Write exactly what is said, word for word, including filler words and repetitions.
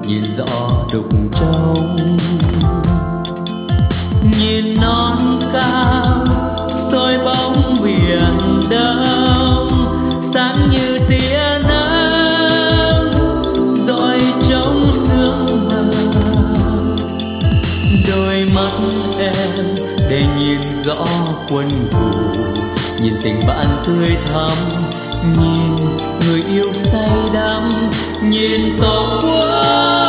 nhìn rõ đục trong. Nhìn non cao soi bóng biển đông, sáng như tia nắng rọi trong sương mờ. Đôi mắt em để nhìn rõ quân thù, nhìn tình bạn tươi thắm, nhìn người yêu say đắm, nhìn tổ quốc